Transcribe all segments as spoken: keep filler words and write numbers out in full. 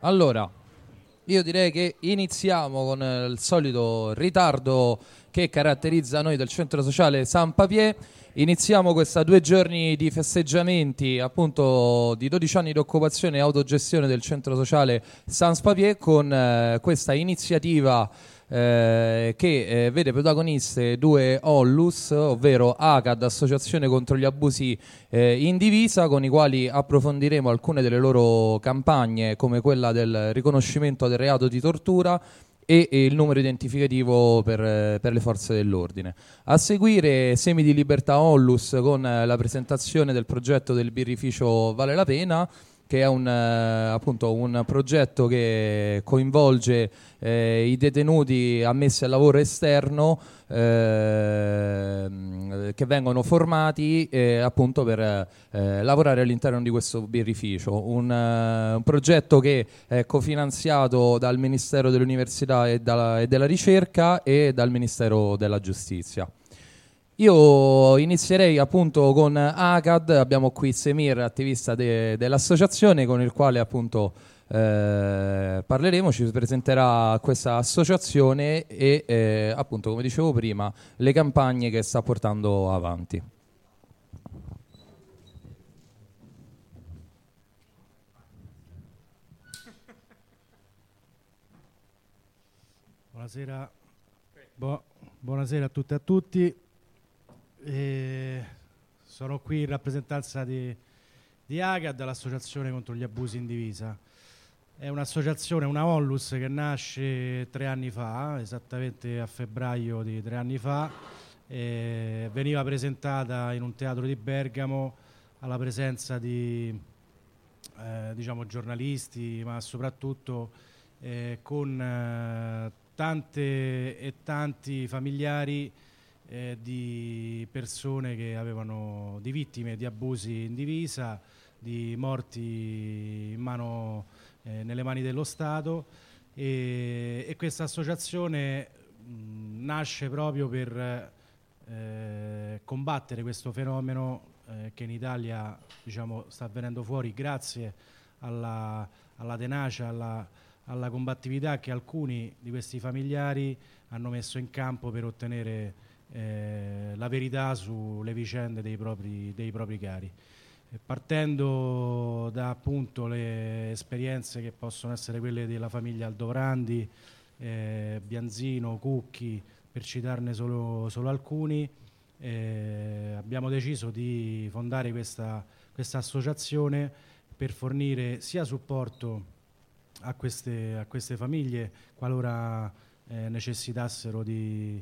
Allora, io direi che iniziamo con il solito ritardo che caratterizza noi del centro sociale San Papier. Iniziamo questa due giorni di festeggiamenti, appunto, di dodici anni di occupazione e autogestione del centro sociale San Papier con eh, questa iniziativa eh, che eh, vede protagoniste due Onlus, ovvero A C A D, Associazione contro gli abusi eh, in divisa, con i quali approfondiremo alcune delle loro campagne, come quella del riconoscimento del reato di tortura e, e il numero identificativo per, eh, per le forze dell'ordine. A seguire Semi di Libertà Onlus con eh, la presentazione del progetto del birrificio Vale la Pena, che è un, eh, appunto un progetto che coinvolge eh, i detenuti ammessi al lavoro esterno eh, che vengono formati eh, appunto per eh, lavorare all'interno di questo birrificio. Un, uh, un progetto che è cofinanziato dal Ministero dell'Università e, dalla, e della Ricerca e dal Ministero della Giustizia. Io inizierei appunto con A C A D. Abbiamo qui Semir, attivista de- dell'associazione, con il quale appunto eh, parleremo. Ci presenterà questa associazione e eh, appunto, come dicevo prima, le campagne che sta portando avanti. Buonasera, Bu- buonasera a tutte e a tutti. E sono qui in rappresentanza di, di A C A D, l'Associazione contro gli abusi in divisa. È un'associazione, una Onlus, che nasce tre anni fa, esattamente a febbraio di tre anni fa. E veniva presentata in un teatro di Bergamo alla presenza di eh, diciamo giornalisti, ma soprattutto eh, con eh, tante e tanti familiari Eh, di persone che avevano, di vittime di abusi in divisa, di morti in mano, eh, nelle mani dello Stato, e, e questa associazione mh, nasce proprio per eh, combattere questo fenomeno eh, che in Italia, diciamo, sta venendo fuori grazie alla, alla tenacia, alla, alla combattività che alcuni di questi familiari hanno messo in campo per ottenere Eh, la verità sulle vicende dei propri, dei propri cari. E partendo da appunto le esperienze che possono essere quelle della famiglia Aldovrandi, eh, Bianzino, Cucchi, per citarne solo, solo alcuni, eh, abbiamo deciso di fondare questa, questa associazione per fornire sia supporto a queste, a queste famiglie qualora eh, necessitassero di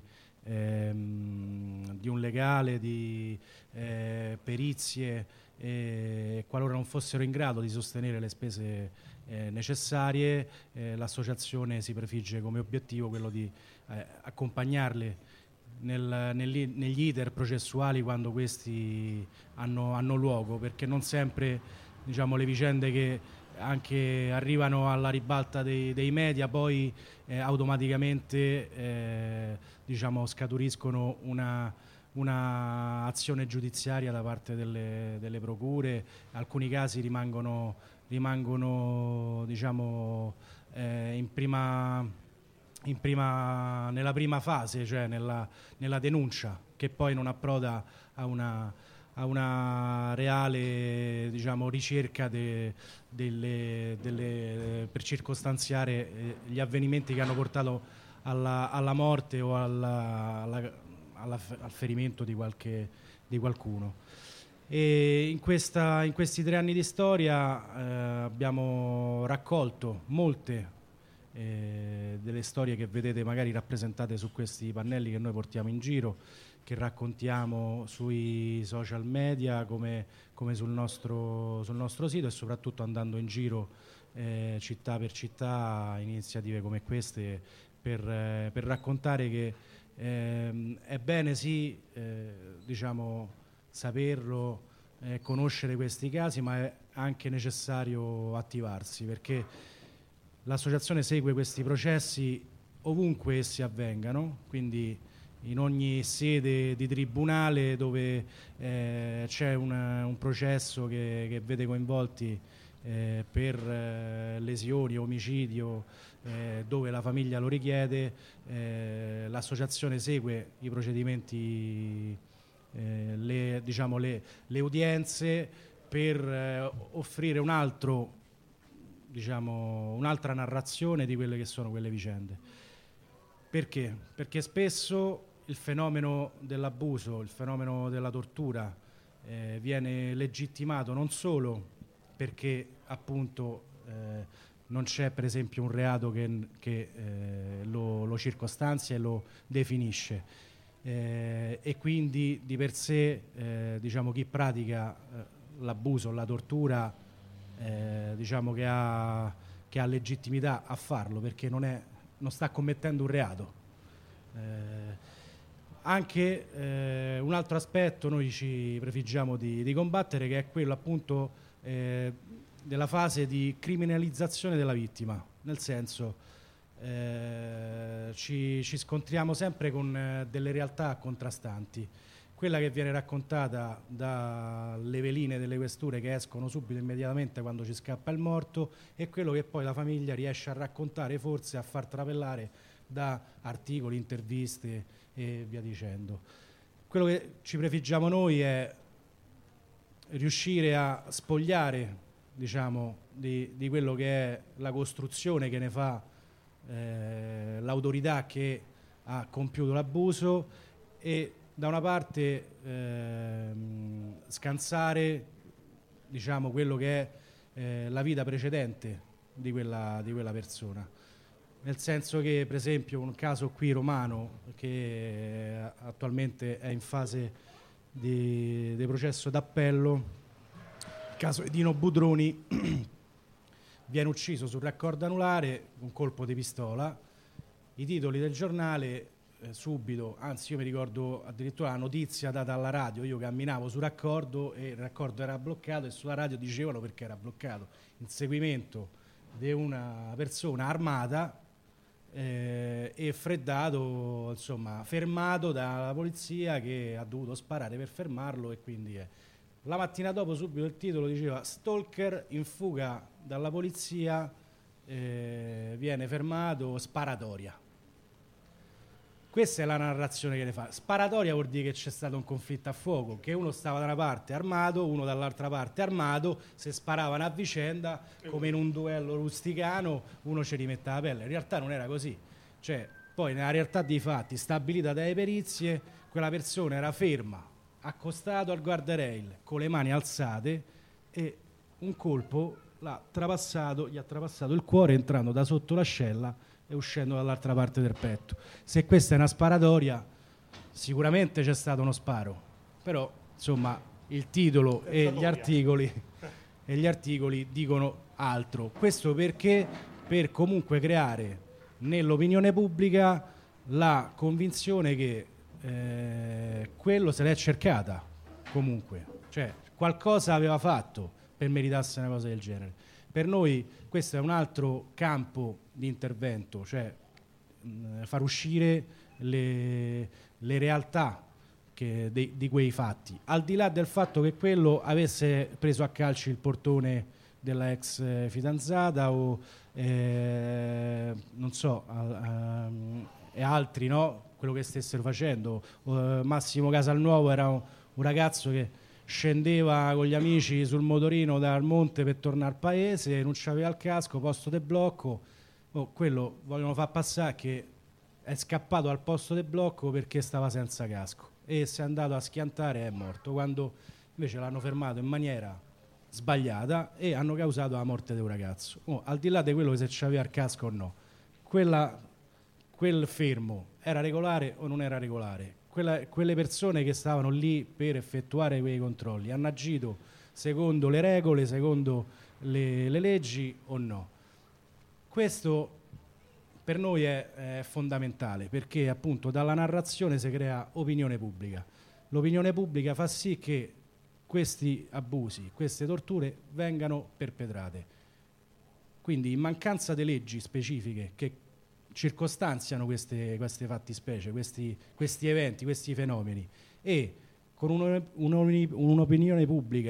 Ehm, di un legale, di eh, perizie, eh, qualora non fossero in grado di sostenere le spese eh, necessarie. Eh, l'associazione si prefigge come obiettivo quello di eh, accompagnarle nel, negli, negli iter processuali quando questi hanno, hanno luogo, perché non sempre, diciamo, le vicende che anche arrivano alla ribalta dei, dei media poi eh, automaticamente eh, diciamo scaturiscono una, una azione giudiziaria da parte delle, delle procure. Alcuni casi rimangono, rimangono diciamo eh, in prima, in prima, nella prima fase, cioè nella, nella denuncia, che poi non approda a una a una reale, diciamo, ricerca de, delle, delle, per circostanziare eh, gli avvenimenti che hanno portato alla, alla morte o alla, alla, alla, al ferimento di, qualche, di qualcuno. E in, questa, in questi tre anni di storia eh, abbiamo raccolto molte eh, delle storie che vedete magari rappresentate su questi pannelli che noi portiamo in giro, che raccontiamo sui social media come, come sul, nostro, sul nostro sito, e soprattutto andando in giro eh, città per città, iniziative come queste per, eh, per raccontare che eh, è bene sì eh, diciamo saperlo, eh, conoscere questi casi, ma è anche necessario attivarsi, perché l'associazione segue questi processi ovunque essi avvengano, quindi in ogni sede di tribunale dove eh, c'è un, un processo che, che vede coinvolti eh, per eh, lesioni, omicidio, eh, dove la famiglia lo richiede, eh, l'associazione segue i procedimenti, eh, le, diciamo le, le udienze per eh, offrire un altro, diciamo, un'altra narrazione di quelle che sono quelle vicende. Perché? Perché spesso il fenomeno dell'abuso, il fenomeno della tortura eh, viene legittimato non solo perché appunto eh, non c'è per esempio un reato che, che eh, lo, lo circostanzia e lo definisce, eh, e quindi di per sé eh, diciamo chi pratica eh, l'abuso, la tortura, eh, diciamo che ha, che ha legittimità a farlo perché non, è, non sta commettendo un reato. Eh, anche eh, un altro aspetto noi ci prefiggiamo di, di combattere, che è quello appunto eh, della fase di criminalizzazione della vittima, nel senso eh, ci, ci scontriamo sempre con eh, delle realtà contrastanti. Quella che viene raccontata dalle veline delle questure che escono subito immediatamente quando ci scappa il morto, e quello che poi la famiglia riesce a raccontare, forse a far trapelare da articoli, interviste e via dicendo. Quello che ci prefiggiamo noi è riuscire a spogliare, diciamo, di, di quello che è la costruzione che ne fa eh, l'autorità che ha compiuto l'abuso, e da una parte ehm, scansare, diciamo, quello che è eh, la vita precedente di quella, di quella persona. Nel senso che, per esempio, un caso qui romano che attualmente è in fase di, di processo d'appello, il caso di Dino Budroni, viene ucciso sul raccordo anulare, un colpo di pistola. I titoli del giornale eh, subito, anzi io mi ricordo addirittura la notizia data alla radio, io camminavo sul raccordo e il raccordo era bloccato e sulla radio dicevano perché era bloccato: inseguimento di una persona armata eh, e freddato, insomma fermato dalla polizia che ha dovuto sparare per fermarlo, e quindi è. La mattina dopo subito il titolo diceva: stalker in fuga dalla polizia, eh, viene fermato, sparatoria. Questa è la narrazione che ne fa. Sparatoria vuol dire che c'è stato un conflitto a fuoco, che uno stava da una parte armato, uno dall'altra parte armato, se sparavano a vicenda come in un duello rusticano, uno ci rimette la pelle. In realtà non era così. Cioè, poi nella realtà dei fatti, stabilita dalle perizie, quella persona era ferma, accostato al guardrail con le mani alzate, e un colpo l'ha trapassato, gli ha trapassato il cuore entrando da sotto l'ascella e uscendo dall'altra parte del petto. Se questa è una sparatoria, sicuramente c'è stato uno sparo, però insomma il titolo e gli articoli e gli articoli dicono altro. Questo perché per comunque creare nell'opinione pubblica la convinzione che eh, quello se l'è cercata comunque, cioè qualcosa aveva fatto per meritarsi una cosa del genere. Per noi questo è un altro campo di intervento, cioè mh, far uscire le, le realtà che de, di quei fatti, al di là del fatto che quello avesse preso a calci il portone della ex eh, fidanzata o eh, non so a, a, e altri, no? Quello che stessero facendo. uh, Massimo Casalnuovo era un, un ragazzo che scendeva con gli amici sul motorino dal monte per tornare al paese, non c'aveva il casco, posto de blocco. Oh, quello vogliono far passare che è scappato al posto del blocco perché stava senza casco e si è andato a schiantare e è morto, quando invece l'hanno fermato in maniera sbagliata e hanno causato la morte di un ragazzo. Oh, al di là di quello che se c'aveva il casco o no, quella, quel fermo era regolare o non era regolare? Quella, quelle persone che stavano lì per effettuare quei controlli hanno agito secondo le regole, secondo le, le leggi o no? Questo per noi è, è fondamentale, perché appunto dalla narrazione si crea opinione pubblica. L'opinione pubblica fa sì che questi abusi, queste torture vengano perpetrate. Quindi in mancanza di leggi specifiche che circostanziano queste, queste fattispecie, questi, questi eventi, questi fenomeni, e con un'opinione pubblica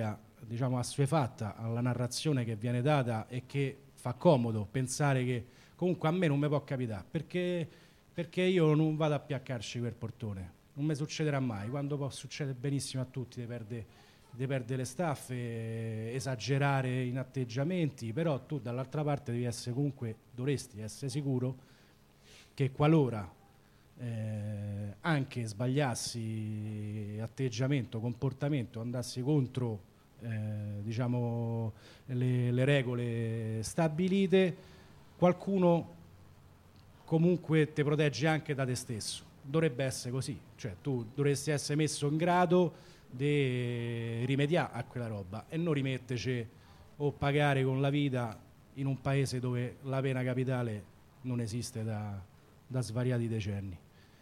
diciamo, assuefatta alla narrazione che viene data e che fa comodo pensare che comunque a me non mi può capitare, perché, perché io non vado a piaccarci quel portone, non mi succederà mai, quando può succedere benissimo a tutti di perdere, di perdere le staffe, esagerare in atteggiamenti, però tu dall'altra parte devi essere comunque, dovresti essere sicuro che qualora eh, anche sbagliassi atteggiamento, comportamento, andassi contro eh, diciamo le, le regole stabilite, qualcuno comunque ti protegge anche da te stesso. Dovrebbe essere così, cioè tu dovresti essere messo in grado di rimediare a quella roba e non rimetterci o pagare con la vita in un paese dove la pena capitale non esiste da, da svariati decenni.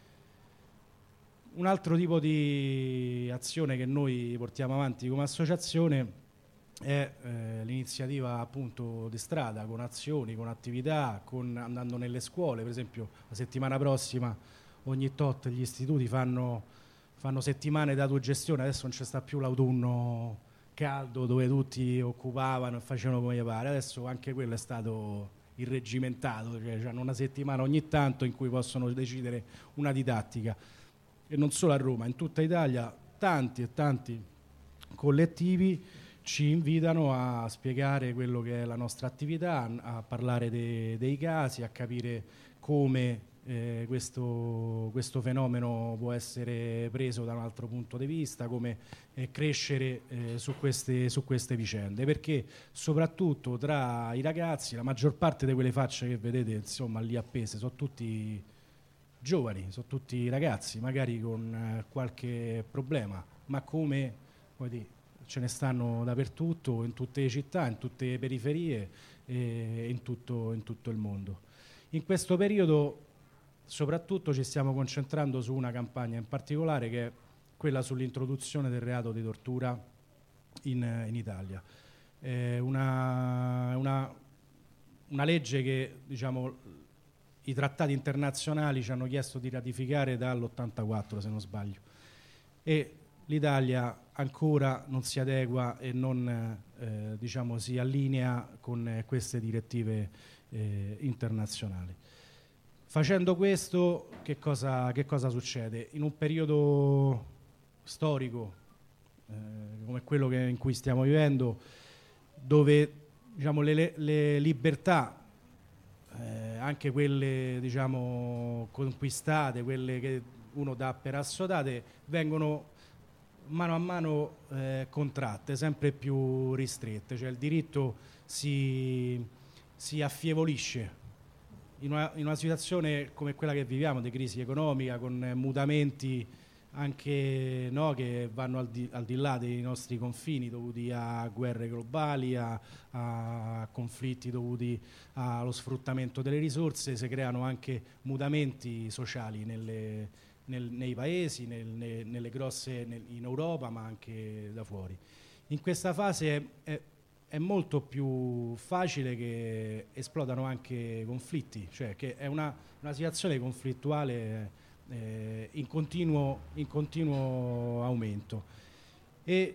Un altro tipo di azione che noi portiamo avanti come associazione è eh, l'iniziativa appunto di strada, con azioni, con attività, con, andando nelle scuole. Per esempio la settimana prossima ogni tot gli istituti fanno, fanno settimane d'autogestione, adesso non c'è sta più l'autunno caldo dove tutti occupavano e facevano come gli pare, adesso anche quello è stato irregimentato, cioè hanno una settimana ogni tanto in cui possono decidere una didattica. E non solo a Roma, in tutta Italia tanti e tanti collettivi ci invitano a spiegare quello che è la nostra attività, a parlare de, dei casi, a capire come eh, questo, questo fenomeno può essere preso da un altro punto di vista, come eh, crescere eh, su, queste, su queste vicende, perché soprattutto tra i ragazzi la maggior parte di quelle facce che vedete insomma lì appese sono tutti giovani, sono tutti ragazzi, magari con eh, qualche problema, ma come vuoi dire, ce ne stanno dappertutto, in tutte le città, in tutte le periferie e in tutto, in tutto il mondo. In questo periodo soprattutto ci stiamo concentrando su una campagna in particolare che è quella sull'introduzione del reato di tortura in, in Italia. È una, una, una legge che diciamo i trattati internazionali ci hanno chiesto di ratificare dall'ottantaquattro, se non sbaglio, e l'Italia ancora non si adegua e non eh, diciamo, si allinea con eh, queste direttive eh, internazionali. Facendo questo, che cosa, che cosa succede? In un periodo storico eh, come quello che, in cui stiamo vivendo, dove diciamo, le, le libertà Eh, anche quelle diciamo conquistate, quelle che uno dà per assodate, vengono mano a mano eh, contratte, sempre più ristrette, cioè il diritto si, si affievolisce in una, in una situazione come quella che viviamo, di crisi economica, con mutamenti anche no, che vanno al di, al di là dei nostri confini, dovuti a guerre globali, a, a conflitti dovuti allo sfruttamento delle risorse, si creano anche mutamenti sociali nelle, nel, nei paesi, nel, ne, nelle grosse, nel, in Europa, ma anche da fuori. In questa fase è, è, è molto più facile che esplodano anche conflitti, cioè che è una, una situazione conflittuale Eh, in, continuo, in continuo aumento, e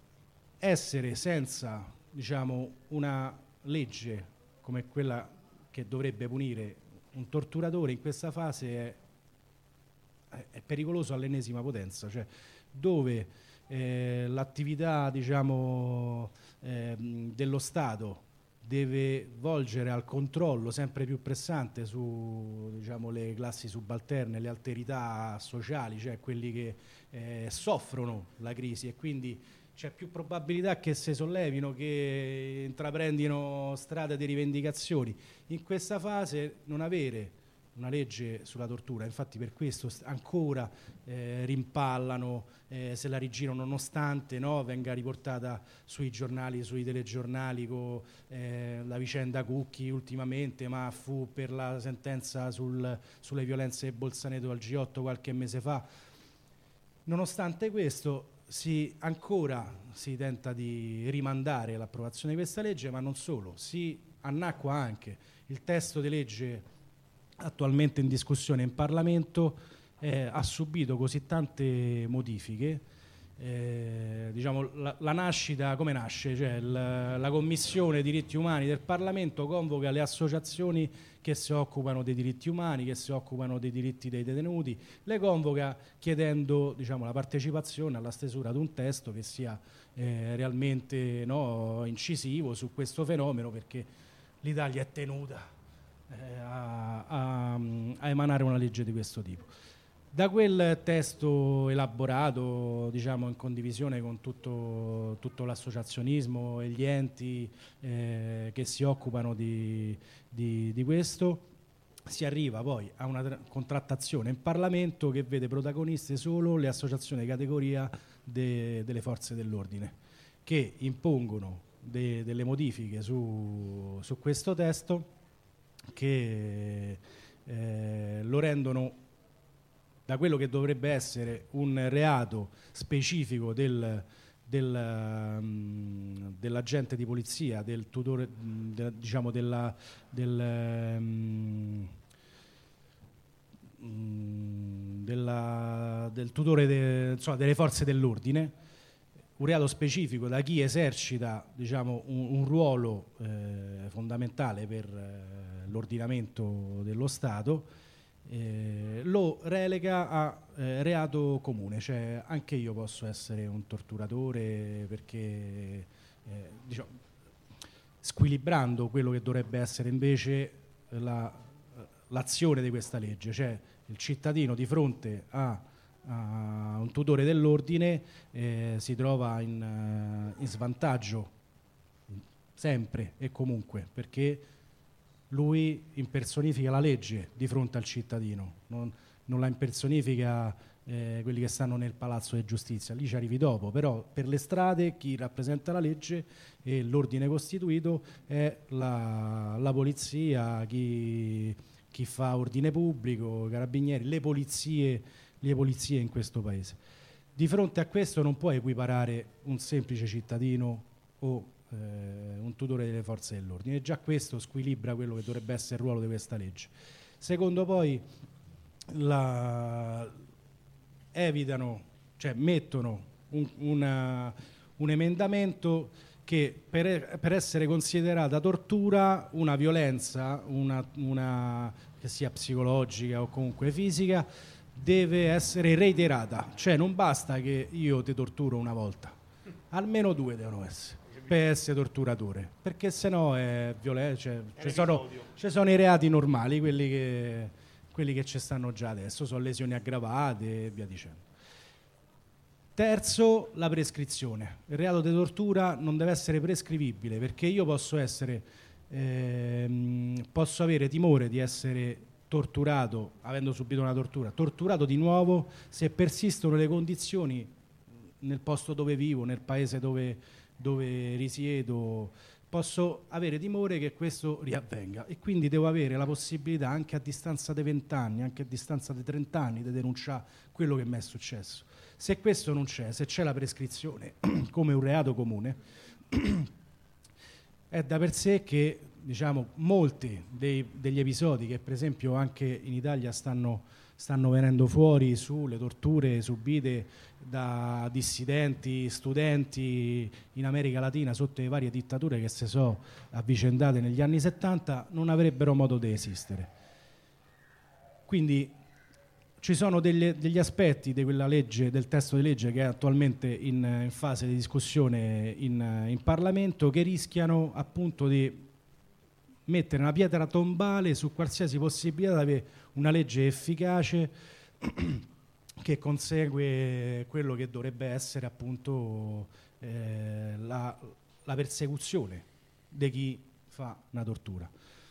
essere senza diciamo, una legge come quella che dovrebbe punire un torturatore in questa fase è, è pericoloso all'ennesima potenza, cioè dove eh, l'attività diciamo, eh, dello Stato deve volgere al controllo sempre più pressante su diciamo, le classi subalterne, le alterità sociali, cioè quelli che eh, soffrono la crisi, e quindi c'è più probabilità che si sollevino, che intraprendino strade di rivendicazioni. In questa fase non avere una legge sulla tortura, infatti per questo ancora eh, rimpallano, eh, se la rigirano nonostante no, venga riportata sui giornali, sui telegiornali con eh, la vicenda Cucchi ultimamente, ma fu per la sentenza sul, sulle violenze di Bolzaneto al G otto qualche mese fa. Nonostante questo si, ancora si tenta di rimandare l'approvazione di questa legge, ma non solo, si annacqua anche il testo di legge attualmente in discussione in Parlamento, eh, ha subito così tante modifiche eh, diciamo, la, la nascita, come nasce? Cioè, la, la Commissione diritti umani del Parlamento convoca le associazioni che si occupano dei diritti umani, che si occupano dei diritti dei detenuti, le convoca chiedendo, diciamo, la partecipazione alla stesura di un testo che sia eh, realmente, no, incisivo su questo fenomeno, perché l'Italia è tenuta eh, a, a, a emanare una legge di questo tipo. Da quel testo elaborato, diciamo, in condivisione con tutto, tutto l'associazionismo e gli enti eh, che si occupano di, di, di questo, si arriva poi a una tra- contrattazione in Parlamento che vede protagoniste solo le associazioni di categoria de- delle forze dell'ordine, che impongono de- delle modifiche su, su questo testo che eh, lo rendono, da quello che dovrebbe essere un reato specifico del, del, um, dell'agente di polizia, del tutore, de, diciamo della, del, um, della, del tutore de, insomma, delle forze dell'ordine, un reato specifico da chi esercita, diciamo, un, un ruolo eh, fondamentale per eh, l'ordinamento dello Stato. Eh, lo relega a eh, reato comune, cioè anche io posso essere un torturatore, perché eh, diciamo, squilibrando quello che dovrebbe essere invece la, l'azione di questa legge, cioè il cittadino di fronte a, a un tutore dell'ordine eh, si trova in, uh, in svantaggio sempre e comunque, perché lui impersonifica la legge di fronte al cittadino, non, non la impersonifica eh, quelli che stanno nel Palazzo di Giustizia, lì ci arrivi dopo, però per le strade chi rappresenta la legge e l'ordine costituito è la, la polizia, chi, chi fa ordine pubblico, carabinieri, le polizie, le polizie in questo paese. Di fronte a questo non puoi equiparare un semplice cittadino o un tutore delle forze dell'ordine, e già questo squilibra quello che dovrebbe essere il ruolo di questa legge. Secondo, poi la, evitano, cioè mettono un, una, un emendamento che per, per essere considerata tortura una violenza, una, una, che sia psicologica o comunque fisica, deve essere reiterata, cioè non basta che io ti torturo una volta, almeno due devono essere per essere torturatore, perché sennò è violenza, cioè, ci sono, ci sono i reati normali, quelli che, quelli che ci stanno già adesso, sono lesioni aggravate e via dicendo. Terzo, la prescrizione. Il reato di tortura non deve essere prescrivibile, perché io posso essere ehm, posso avere timore di essere torturato, avendo subito una tortura, torturato di nuovo se persistono le condizioni nel posto dove vivo, nel paese dove dove risiedo, posso avere timore che questo riavvenga, e quindi devo avere la possibilità, anche a distanza di vent'anni, anche a distanza di trent'anni, di denunciare quello che mi è successo. Se questo non c'è, se c'è la prescrizione come un reato comune, è da per sé che, diciamo, molti dei, degli episodi che per esempio anche in Italia stanno stanno venendo fuori sulle torture subite da dissidenti, studenti in America Latina sotto le varie dittature che si sono avvicendate negli anni settanta, non avrebbero modo di esistere. Quindi ci sono delle, degli aspetti di quella legge, del testo di legge che è attualmente in, in fase di discussione in, in Parlamento, che rischiano appunto di mettere una pietra tombale su qualsiasi possibilità di avere una legge efficace che consegue quello che dovrebbe essere appunto eh, la, la persecuzione di chi fa una tortura.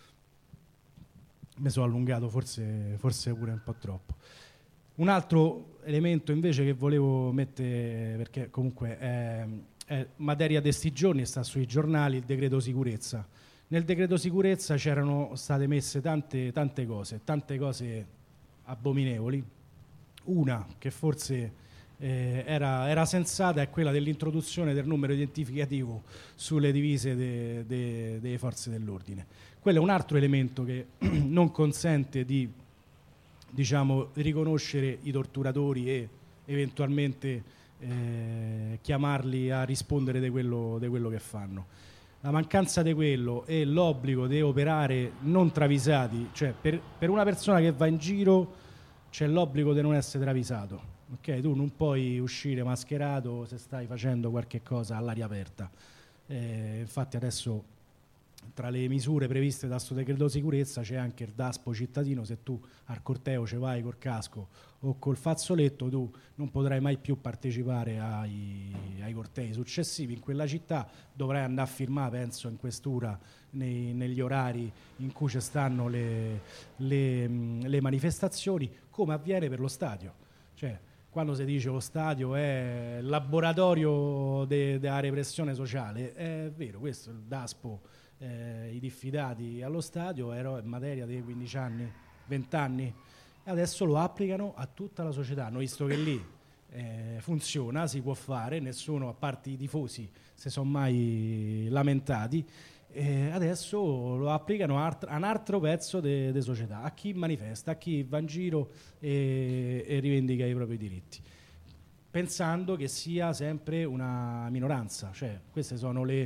Mi sono allungato forse, forse pure un po' troppo. Un altro elemento invece che volevo mettere, perché comunque è, è materia di sti giorni, sta sui giornali, il decreto sicurezza. Nel decreto sicurezza c'erano state messe tante, tante cose, tante cose abominevoli. Una che forse eh, era, era sensata è quella dell'introduzione del numero identificativo sulle divise delle de, de forze dell'ordine. Quello è un altro elemento che non consente di, diciamo, riconoscere i torturatori e eventualmente eh, chiamarli a rispondere di quello, di quello che fanno. La mancanza di quello e l'obbligo di operare non travisati, cioè per, per una persona che va in giro c'è l'obbligo di non essere travisato, ok? Tu non puoi uscire mascherato se stai facendo qualche cosa all'aria aperta. Eh, infatti adesso tra le misure previste da sto decreto sicurezza c'è anche il DASPO cittadino. Se tu al corteo ci vai col casco o col fazzoletto, tu non potrai mai più partecipare ai, ai cortei successivi in quella città, dovrai andare a firmare, penso, in questura nei, negli orari in cui ci stanno le, le, le manifestazioni, come avviene per lo stadio. Cioè, quando si dice lo stadio è il laboratorio de, della repressione sociale, è vero, questo è il DASPO. Eh, i diffidati allo stadio era in materia dei quindici anni, venti anni, e adesso lo applicano a tutta la società. Hanno visto che lì eh, funziona, si può fare, nessuno, a parte i tifosi, si sono mai lamentati, e adesso lo applicano a un altro pezzo di società, a chi manifesta, a chi va in giro e, e rivendica i propri diritti, pensando che sia sempre una minoranza. Cioè, queste sono le,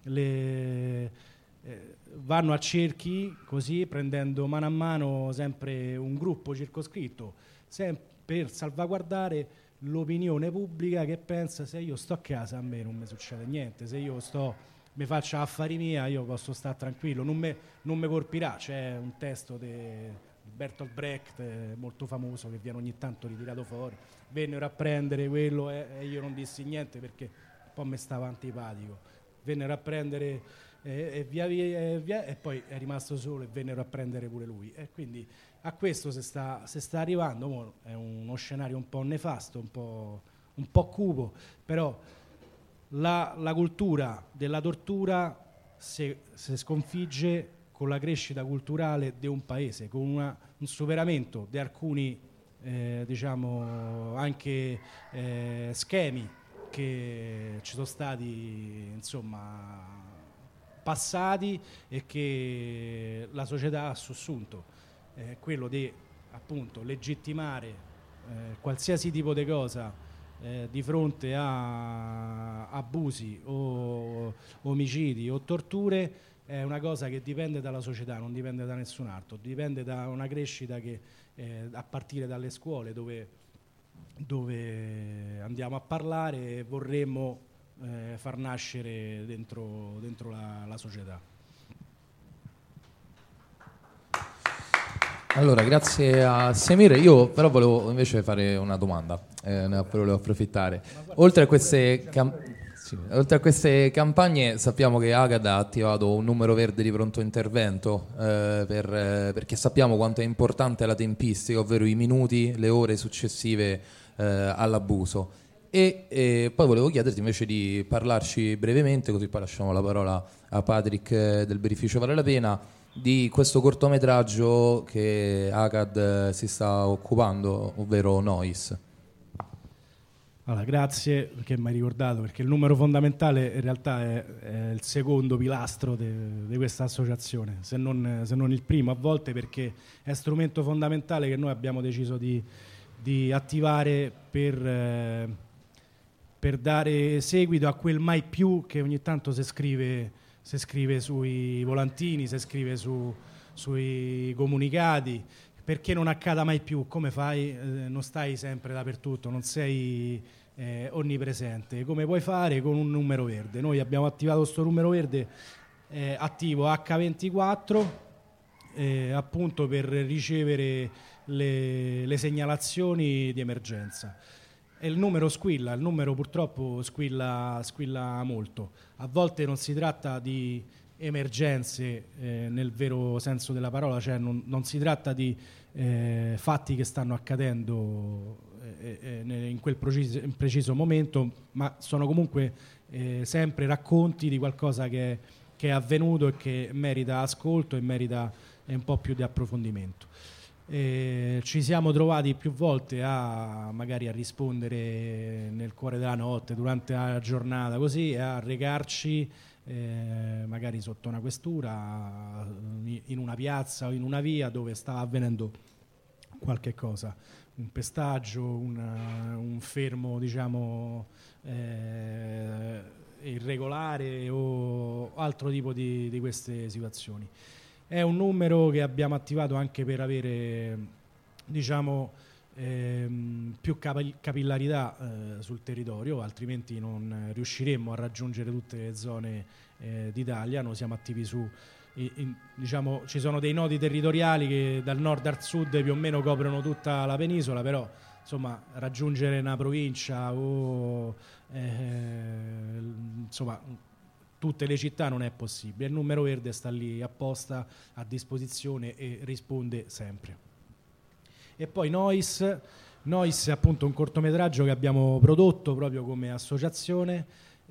le eh, vanno a cerchi, così, prendendo mano a mano sempre un gruppo circoscritto, sempre per salvaguardare l'opinione pubblica, che pensa: se io sto a casa a me non mi succede niente, se io sto mi faccio affari mia, io posso stare tranquillo, non mi non me colpirà. C'è un testo di Bertolt Brecht eh, molto famoso, che viene ogni tanto ritirato fuori: vennero a prendere quello e, e io non dissi niente perché un po' mi stava antipatico, vennero a prendere eh, e via via, e via e poi è rimasto solo e vennero a prendere pure lui. E quindi a questo si sta, si sta arrivando. Mo è uno scenario un po' nefasto, un po', un po' cupo, però La, la cultura della tortura si sconfigge con la crescita culturale di un paese, con una, un superamento di alcuni eh, diciamo anche eh, schemi che ci sono stati, insomma, passati e che la società ha sussunto, eh, quello di appunto legittimare eh, qualsiasi tipo di cosa Eh, di fronte a abusi o omicidi o torture. È una cosa che dipende dalla società, non dipende da nessun altro, dipende da una crescita che eh, a partire dalle scuole, dove, dove andiamo a parlare e vorremmo eh, far nascere dentro, dentro la, la società. Allora, grazie a Semir. Io però volevo invece fare una domanda, eh, ne volevo approfittare. Oltre a queste, cam- sì, oltre a queste campagne, sappiamo che Agad ha attivato un numero verde di pronto intervento, eh, per, eh, perché sappiamo quanto è importante la tempistica, ovvero i minuti, le ore successive eh, all'abuso. E, e poi volevo chiederti invece di parlarci brevemente, così poi lasciamo la parola a Patrick eh, del Beneficio Vale la Pena, di questo cortometraggio che Agad si sta occupando, ovvero Nois. Allora, grazie perché mi hai ricordato, perché il numero fondamentale in realtà è, è il secondo pilastro di questa associazione, se non, se non il primo a volte, perché è strumento fondamentale che noi abbiamo deciso di, di attivare per, eh, per dare seguito a quel mai più che ogni tanto si scrive si scrive sui volantini, si scrive su, sui comunicati. Perché non accada mai più? Come fai? Eh, non stai sempre dappertutto, non sei eh, onnipresente. Come puoi fare? Con un numero verde. Noi abbiamo attivato questo numero verde eh, attivo acca ventiquattro eh, appunto per ricevere le, le segnalazioni di emergenza. E il numero squilla, il numero purtroppo squilla, squilla molto. A volte non si tratta di emergenze eh, nel vero senso della parola, cioè non, non si tratta di eh, fatti che stanno accadendo eh, eh, in quel preciso, in preciso momento, ma sono comunque eh, sempre racconti di qualcosa che, che è avvenuto e che merita ascolto e merita eh, un po' più di approfondimento. Eh, ci siamo trovati più volte a magari a rispondere nel cuore della notte, durante la giornata, così, e a recarci eh, magari sotto una questura, in una piazza o in una via dove stava avvenendo qualche cosa. un pestaggio, una, un fermo diciamo eh, irregolare o altro tipo di, di queste situazioni. È un numero che abbiamo attivato anche per avere diciamo ehm, più cap- capillarità eh, sul territorio, altrimenti non riusciremmo a raggiungere tutte le zone eh, d'Italia. Noi siamo attivi su in, in, diciamo ci sono dei nodi territoriali che dal nord al sud più o meno coprono tutta la penisola, però insomma raggiungere una provincia o eh, insomma tutte le città non è possibile. Il numero verde sta lì apposta a disposizione e risponde sempre. E poi Nois, Nois è appunto un cortometraggio che abbiamo prodotto proprio come associazione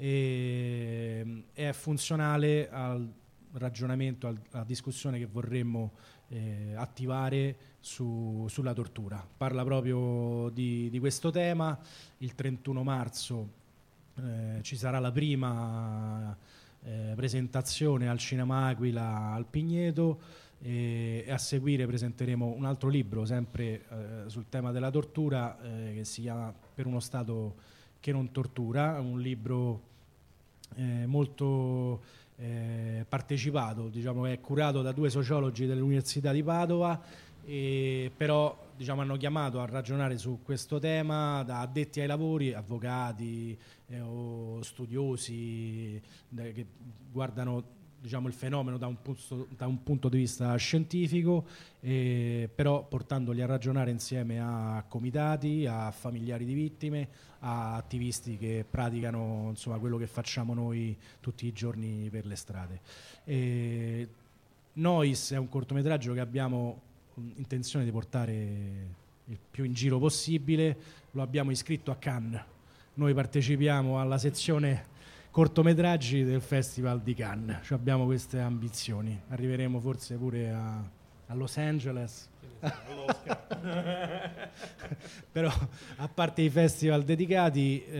e è funzionale al ragionamento, alla discussione che vorremmo eh, attivare su, sulla tortura. Parla proprio di, di questo tema. Il trentuno marzo eh, ci sarà la prima eh, presentazione al Cinema Aquila al Pigneto e, e a seguire presenteremo un altro libro sempre eh, sul tema della tortura eh, che si chiama Per uno Stato che non tortura, un libro eh, molto eh, partecipato, diciamo che è curato da due sociologi dell'Università di Padova, e però diciamo hanno chiamato a ragionare su questo tema da addetti ai lavori, avvocati eh, o studiosi eh, che guardano diciamo il fenomeno da un punto, da un punto di vista scientifico, eh, però portandoli a ragionare insieme a comitati, a familiari di vittime, a attivisti che praticano insomma quello che facciamo noi tutti i giorni per le strade. E Nois è un cortometraggio che abbiamo intenzione di portare il più in giro possibile, lo abbiamo iscritto a Cannes. Noi partecipiamo alla sezione cortometraggi del Festival di Cannes, cioè abbiamo queste ambizioni, arriveremo forse pure a, a Los Angeles, però a parte i festival dedicati